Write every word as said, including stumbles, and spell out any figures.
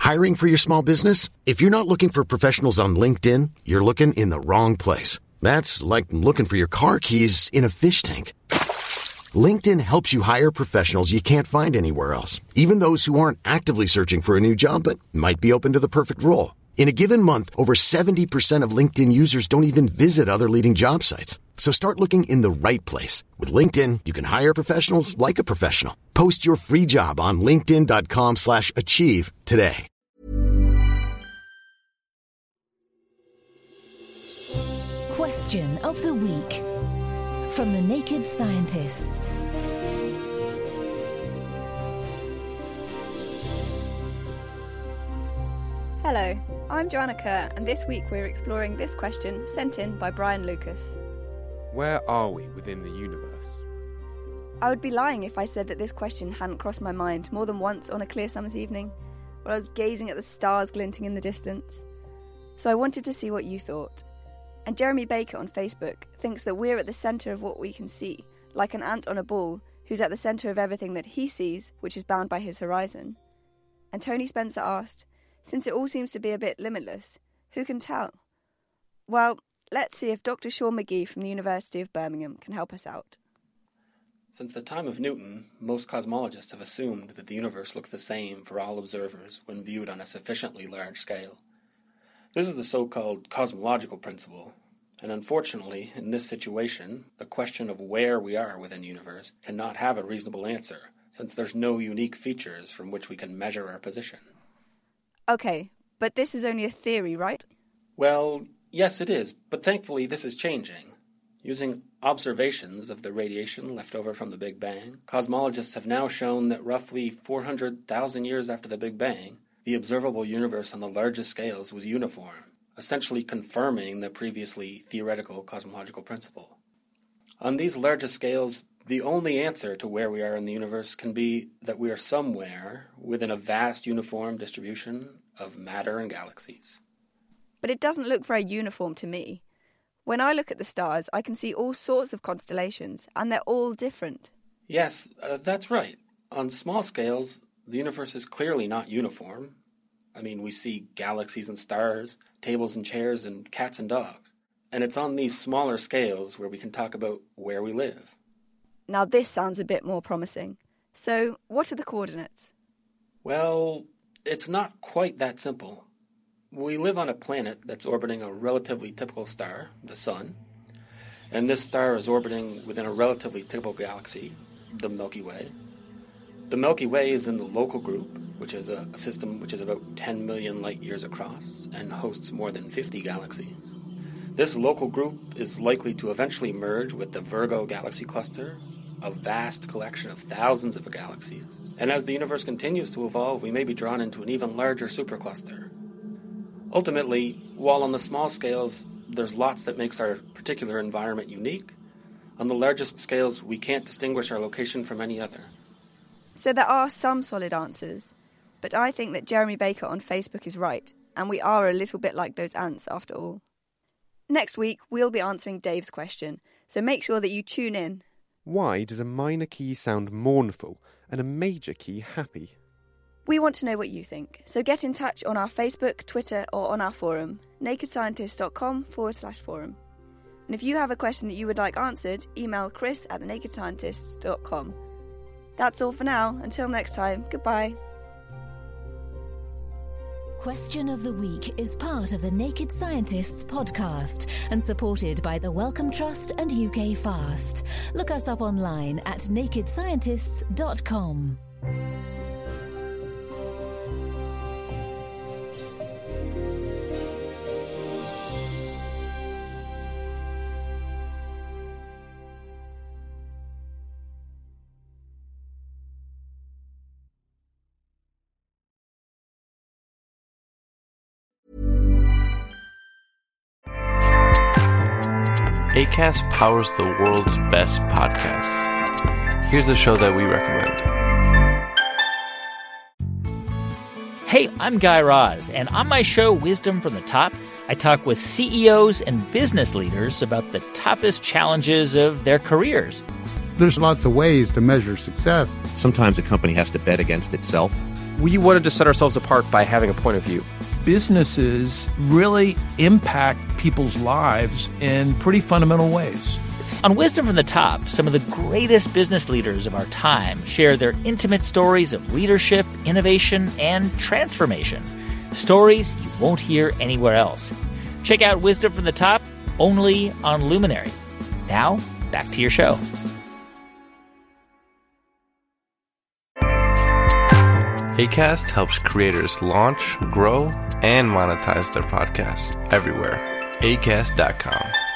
Hiring for your small business? If you're not looking for professionals on LinkedIn, you're looking in the wrong place. That's like looking for your car keys in a fish tank. LinkedIn helps you hire professionals you can't find anywhere else, even those who aren't actively searching for a new job but might be open to the perfect role. In a given month, over seventy percent of LinkedIn users don't even visit other leading job sites. So start looking in the right place. With LinkedIn, you can hire professionals like a professional. Post your free job on linkedin.com slash achieve today. Question of the week from the Naked Scientists. Hello, I'm Joanna Kerr, and this week we're exploring this question sent in by Brian Lucas. Where are we within the universe? I would be lying if I said that this question hadn't crossed my mind more than once on a clear summer's evening, while I was gazing at the stars glinting in the distance. So I wanted to see what you thought. And Jeremy Baker on Facebook thinks that we're at the centre of what we can see, like an ant on a ball who's at the centre of everything that he sees, which is bound by his horizon. And Tony Spencer asked, since it all seems to be a bit limitless, who can tell? Well, let's see if Doctor Sean McGee from the University of Birmingham can help us out. Since the time of Newton, most cosmologists have assumed that the universe looks the same for all observers when viewed on a sufficiently large scale. This is the so-called cosmological principle, and unfortunately, in this situation, the question of where we are within the universe cannot have a reasonable answer, since there's no unique features from which we can measure our position. Okay, but this is only a theory, right? Well, yes it is, but thankfully this is changing. Using observations of the radiation left over from the Big Bang, cosmologists have now shown that roughly four hundred thousand years after the Big Bang, the observable universe on the largest scales was uniform, essentially confirming the previously theoretical cosmological principle. On these largest scales, the only answer to where we are in the universe can be that we are somewhere within a vast uniform distribution of matter and galaxies. But it doesn't look very uniform to me. When I look at the stars, I can see all sorts of constellations, and they're all different. Yes, uh, that's right. On small scales, the universe is clearly not uniform. I mean, we see galaxies and stars, tables and chairs, and cats and dogs. And it's on these smaller scales where we can talk about where we live. Now this sounds a bit more promising. So, what are the coordinates? Well, it's not quite that simple. We live on a planet that's orbiting a relatively typical star, the Sun, and this star is orbiting within a relatively typical galaxy, the Milky Way. The Milky Way is in the local group, which is a, a system which is about ten million light-years across and hosts more than fifty galaxies. This local group is likely to eventually merge with the Virgo galaxy cluster, a vast collection of thousands of galaxies. And as the universe continues to evolve, we may be drawn into an even larger supercluster. Ultimately, while on the small scales, there's lots that makes our particular environment unique, on the largest scales, we can't distinguish our location from any other. So there are some solid answers, but I think that Jeremy Baker on Facebook is right, and we are a little bit like those ants after all. Next week, we'll be answering Dave's question, so make sure that you tune in. Why does a minor key sound mournful and a major key happy? We want to know what you think, so get in touch on our Facebook, Twitter, or on our forum, nakedscientist.com forward slash forum. And if you have a question that you would like answered, email chris at thenakedscientist dot com. That's all for now. Until next time, goodbye. Question of the Week is part of the Naked Scientists podcast and supported by the Wellcome Trust and U K Fast. Look us up online at naked scientists dot com. Acast powers the world's best podcasts. Here's a show that we recommend. Hey, I'm Guy Raz, and on my show, Wisdom from the Top, I talk with C E Os and business leaders about the toughest challenges of their careers. There's lots of ways to measure success. Sometimes a company has to bet against itself. we wanted to set ourselves apart by having a point of view. Businesses really impact people's lives in pretty fundamental ways. On Wisdom from the Top, some of the greatest business leaders of our time share their intimate stories of leadership, innovation, and transformation. Stories you won't hear anywhere else. Check out Wisdom from the Top only on Luminary. Now, back to your show. Acast helps creators launch, grow, and monetize their podcasts everywhere. Acast dot com.